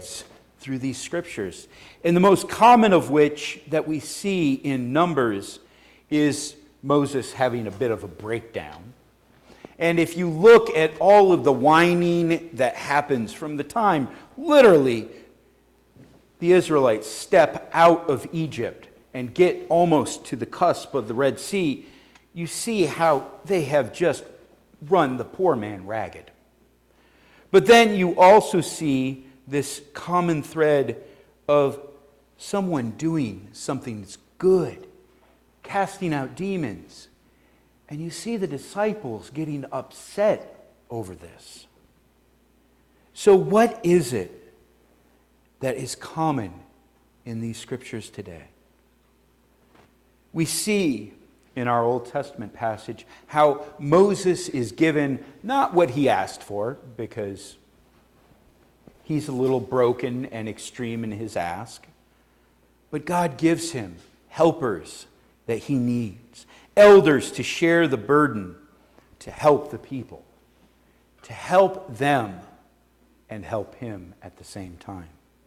threads through these scriptures. And the most common of which that we see in Numbers is Moses having a bit of a breakdown. And if you look at all of the whining that happens from the time, literally, the Israelites step out of Egypt and get almost to the cusp of the Red Sea, you see how they have just run the poor man ragged. But then you also see this common thread of someone doing something that's good, casting out demons. And you see the disciples getting upset over this. So what is it that is common in these scriptures today? We see in our Old Testament passage how Moses is given not what he asked for, because he's a little broken and extreme in his ask, but God gives him helpers that he needs, elders to share the burden, to help the people, to help them and help him at the same time.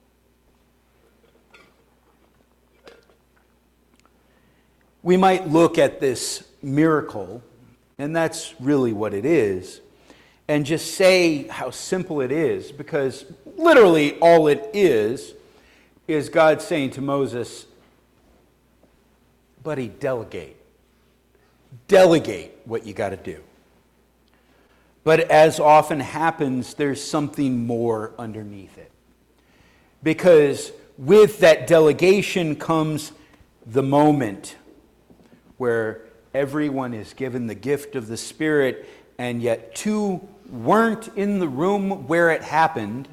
We might look at this miracle, and that's really what it is, and just say how simple it is, because literally all it is God saying to Moses, buddy, delegate. Delegate what you got to do. But as often happens, there's something more underneath it. Because with that delegation comes the moment where everyone is given the gift of the Spirit, and yet two weren't in the room where it happened,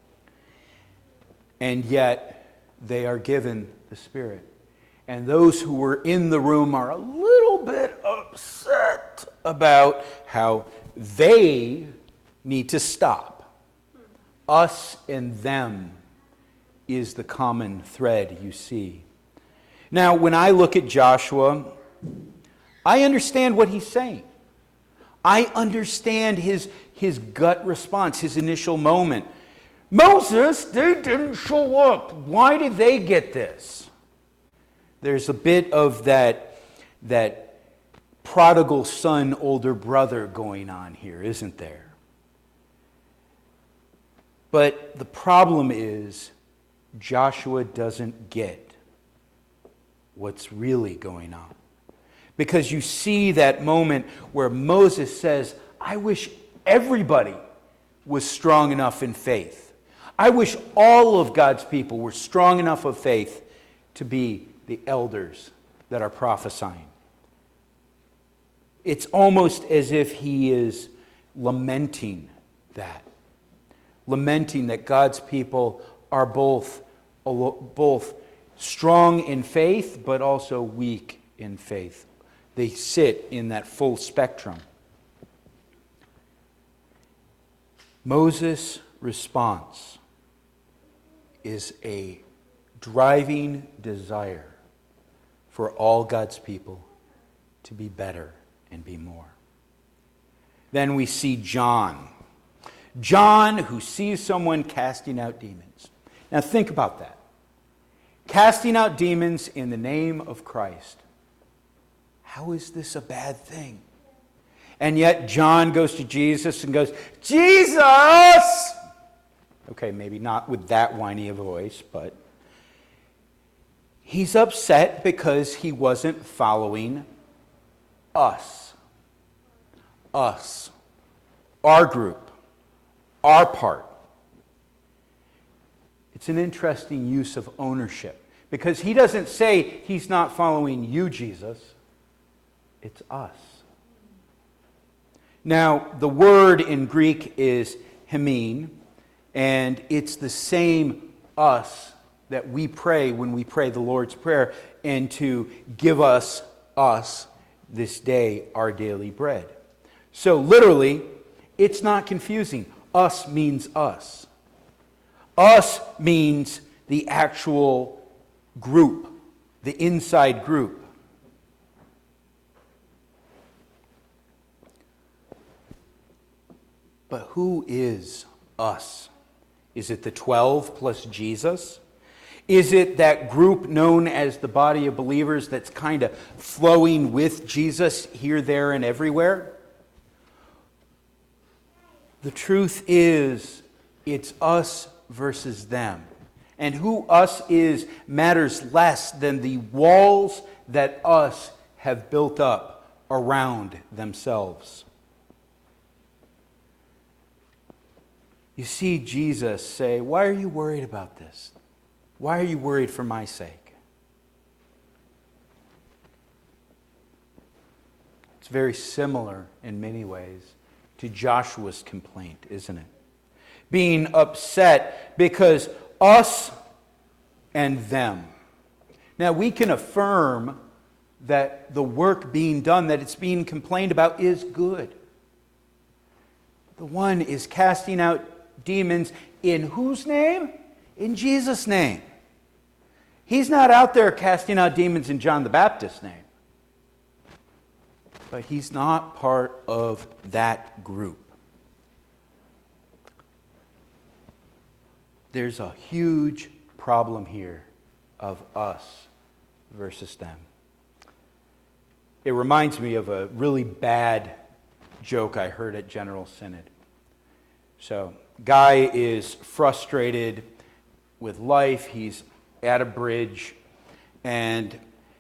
and yet they are given the Spirit. And those who were in the room are a little bit upset about how they need to stop. Us and them is the common thread you see. Now, when I look at Joshua, I understand what he's saying. I understand his gut response, his initial moment. Moses, they didn't show up. Why did they get this? There's a bit of that prodigal son, older brother going on here, isn't there? But the problem is Joshua doesn't get what's really going on. Because you see that moment where Moses says, I wish everybody was strong enough in faith. I wish all of God's people were strong enough of faith to be the elders that are prophesying. It's almost as if he is lamenting that. Lamenting that God's people are both strong in faith, but also weak in faith. They sit in that full spectrum. Moses' response is a driving desire for all God's people to be better and be more. Then we see John. John, who sees someone casting out demons. Now think about that. Casting out demons in the name of Christ. How is this a bad thing? And yet John goes to Jesus and goes, Jesus! Okay, maybe not with that whiny a voice, but he's upset because he wasn't following us. Us. Our group. Our part. It's an interesting use of ownership, because he doesn't say he's not following you, Jesus. It's us. Now, the word in Greek is hemin, and it's the same us that we pray when we pray the Lord's Prayer, and to give us this day our daily bread. So literally, it's not confusing. Us means us. Us means the actual group, the inside group. But who is us Is it the 12 plus Jesus? Is it that group known as the body of believers that's kind of flowing with Jesus here, there, and everywhere? The truth is, it's us versus them. And who us is matters less than the walls that us have built up around themselves. You see Jesus say, "Why are you worried about this? Why are you worried for my sake?" It's very similar in many ways to Joshua's complaint, isn't it? Being upset because us and them. Now, we can affirm that the work being done, that it's being complained about, is good. The one is casting out demons in whose name? In Jesus' name. He's not out there casting out demons in John the Baptist's name. But he's not part of that group. There's a huge problem here of us versus them. It reminds me of a really bad joke I heard at General Synod. So, guy is frustrated with life. He's at a bridge, and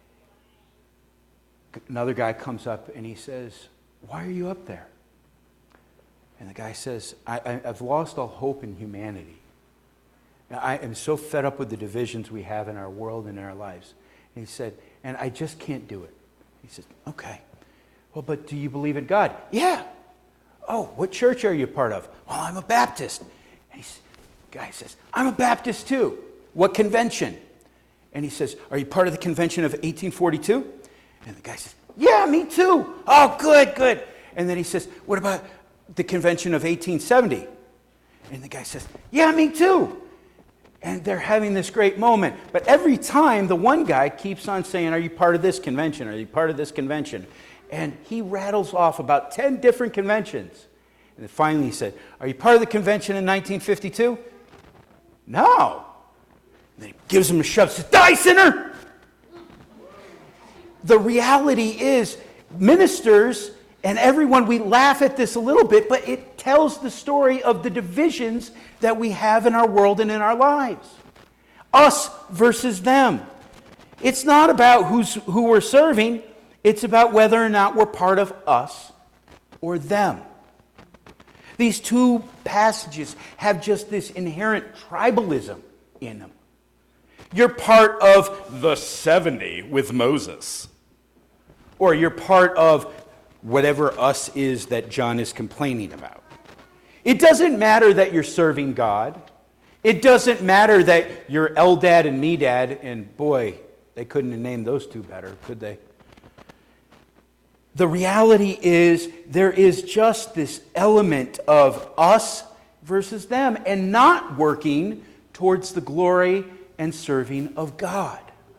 another guy comes up and he says, "Why are you up there?" And the guy says, I've lost all hope in humanity. I am so fed up with the divisions we have in our world and in our lives. And he said, and I just can't do it. He said, "Okay. Well, but do you believe in God?" "Yeah." "Oh, what church are you part of?" "Well, I'm a Baptist." And the guy says, "I'm a Baptist too." "What convention?" And he says, "Are you part of the convention of 1842? And the guy says, "Yeah, me too." "Oh, good, good." And then he says, "What about the convention of 1870? And the guy says, "Yeah, me too." And they're having this great moment. But every time, the one guy keeps on saying, "Are you part of this convention? Are you part of this convention?" And he rattles off about 10 different conventions. And then finally he said, "Are you part of the convention in 1952? "No." And then he gives him a shove, says, "Die, sinner!" The reality is, ministers and everyone, we laugh at this a little bit, but it tells the story of the divisions that we have in our world and in our lives. Us versus them. It's not about who we're serving. It's about whether or not we're part of us or them. These two passages have just this inherent tribalism in them. You're part of the 70 with Moses. Or you're part of whatever us is that John is complaining about. It doesn't matter that you're serving God. It doesn't matter that you're Eldad and Medad, and boy, they couldn't have named those two better, could they? The reality is there is just this element of us versus them and not working towards the glory and serving of God.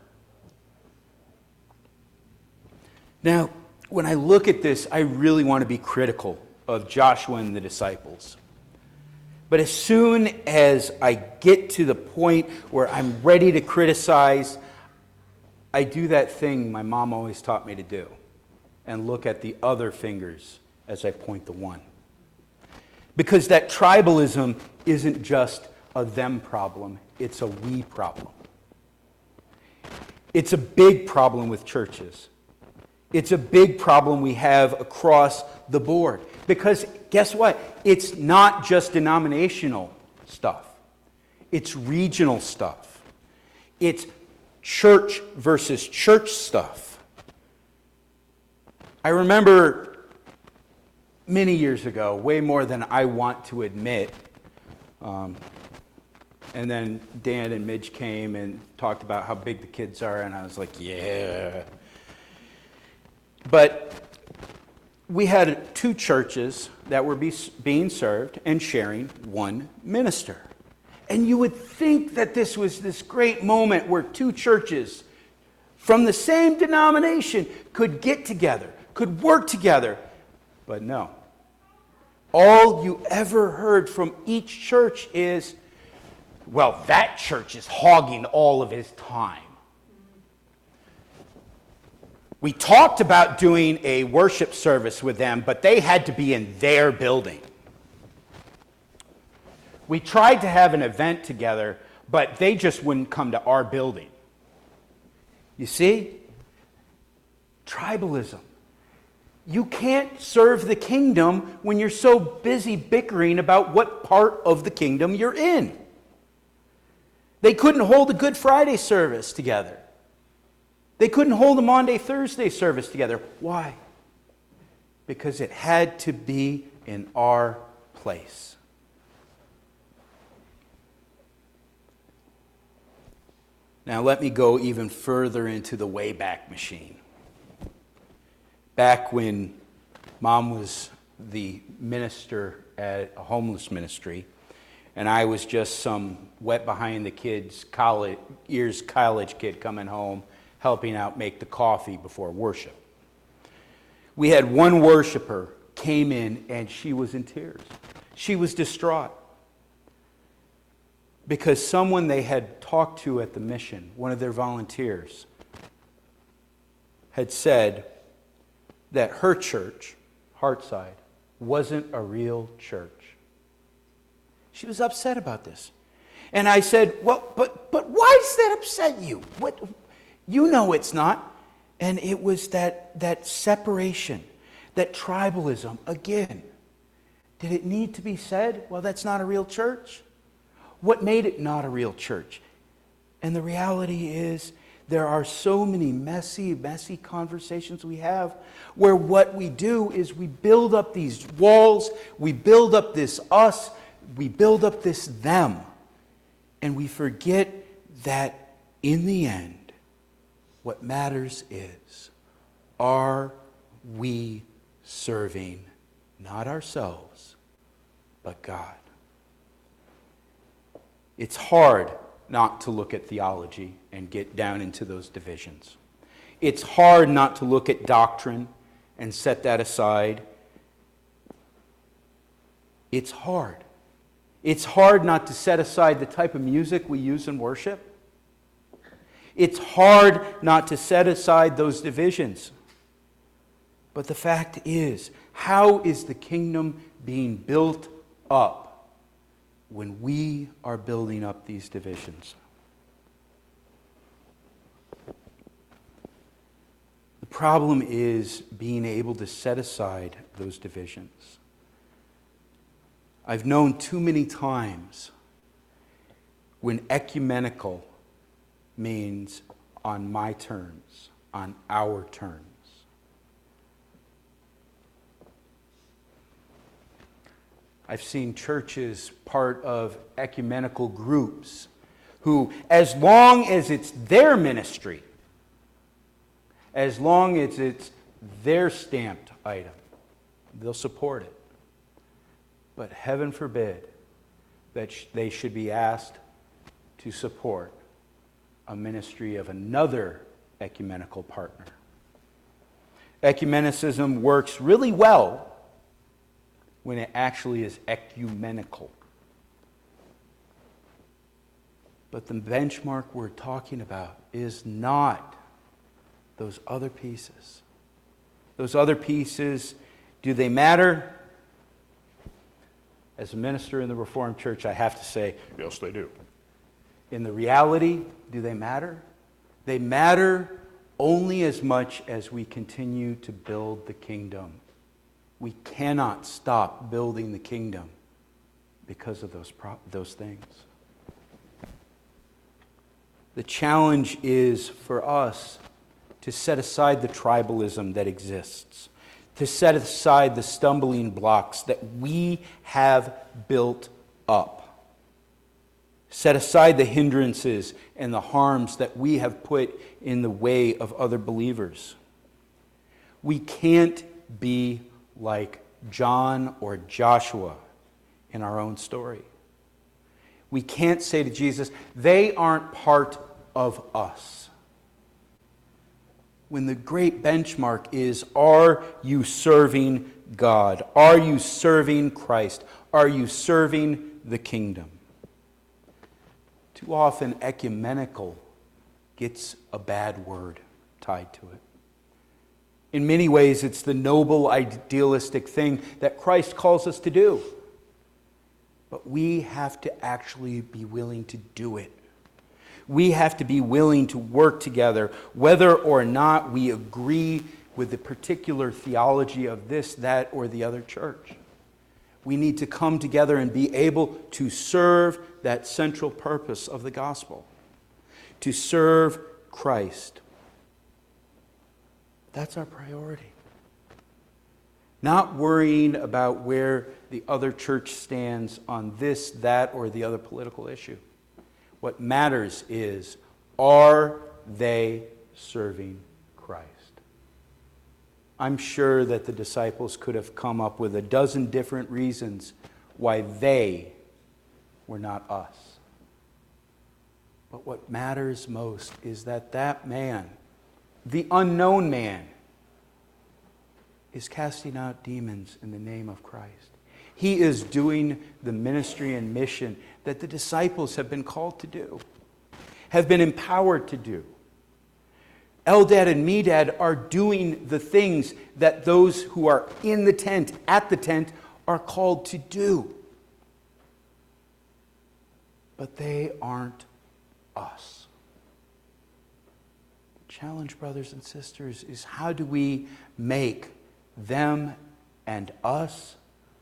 Now, when I look at this, I really want to be critical of Joshua and the disciples. But as soon as I get to the point where I'm ready to criticize, I do that thing my mom always taught me to do and look at the other fingers as I point the one. Because that tribalism isn't just a them problem, it's a we problem. It's a big problem with churches. It's a big problem we have across the board. Because guess what? It's not just denominational stuff. It's regional stuff. It's church versus church stuff. I remember many years ago, way more than I want to admit, and then Dan and Midge came and talked about how big the kids are, and I was like, yeah. But we had two churches that were being served and sharing one minister. And you would think that this was this great moment where two churches from the same denomination could get together, could work together. But no. All you ever heard from each church is, well, that church is hogging all of his time. We talked about doing a worship service with them, but they had to be in their building. We tried to have an event together, but they just wouldn't come to our building. You see? Tribalism. You can't serve the kingdom when you're so busy bickering about what part of the kingdom you're in. They couldn't hold a Good Friday service together. They couldn't hold a Maundy, Thursday service together. Why? Because it had to be in our place. Now let me go even further into the Wayback Machine. Back when Mom was the minister at a homeless ministry, and I was just some wet behind the kids college kid coming home, helping out make the coffee before worship. We had one worshiper came in and she was in tears. She was distraught because someone they had talked to at the mission, one of their volunteers, had said that her church, Heartside, wasn't a real church. She was upset about this. And I said, well, but why does that upset you? What, you know it's not. And it was that separation, that tribalism. Again, did it need to be said? Well, that's not a real church. What made it not a real church? And the reality is, there are so many messy conversations we have where what we do is we build up these walls, we build up this us, we build up this them, and we forget that in the end, what matters is, are we serving not ourselves, but God? It's hard not to look at theology and get down into those divisions. It's hard not to look at doctrine and set that aside. It's hard. It's hard not to set aside the type of music we use in worship. It's hard not to set aside those divisions. But the fact is, how is the kingdom being built up when we are building up these divisions? The problem is being able to set aside those divisions. I've known too many times when ecumenical means on my terms, on our terms. I've seen churches part of ecumenical groups who, as long as it's their ministry, as long as it's their stamped item, they'll support it. But heaven forbid that they should be asked to support a ministry of another ecumenical partner. Ecumenicism works really well when it actually is ecumenical. But the benchmark we're talking about is not those other pieces. Those other pieces, do they matter? As a minister in the Reformed Church, I have to say, yes, they do. In the reality, do they matter? They matter only as much as we continue to build the kingdom. We cannot stop building the kingdom because of those things. The challenge is for us to set aside the tribalism that exists, to set aside the stumbling blocks that we have built up. Set aside the hindrances and the harms that we have put in the way of other believers. We can't be like John or Joshua in our own story. We can't say to Jesus, they aren't part of us. When the great benchmark is, are you serving God? Are you serving Christ? Are you serving the kingdom? too often ecumenical gets a bad word tied to it. In many ways, it's the noble, idealistic thing that Christ calls us to do. But we have to actually be willing to do it. We have to be willing to work together, whether or not we agree with the particular theology of this, that, or the other church. We need to come together and be able to serve that central purpose of the gospel, to serve Christ. That's our priority. Not worrying about where the other church stands on this, that, or the other political issue. What matters is, are they serving Christ? I'm sure that the disciples could have come up with a dozen different reasons why they were not us. But what matters most is that that man, the unknown man, is casting out demons in the name of Christ. He is doing the ministry and mission that the disciples have been called to do, have been empowered to do. Eldad and Medad are doing the things that those who are in the tent, at the tent, are called to do. But they aren't us. The challenge, brothers and sisters, is how do we make them and us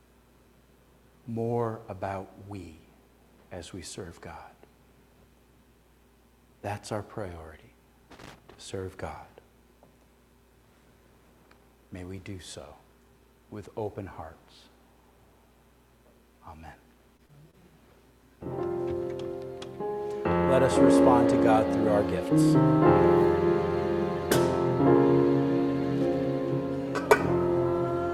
more about we as we serve God? That's our priority, to serve God. May we do so with open hearts. Amen. Let us respond to God through our gifts.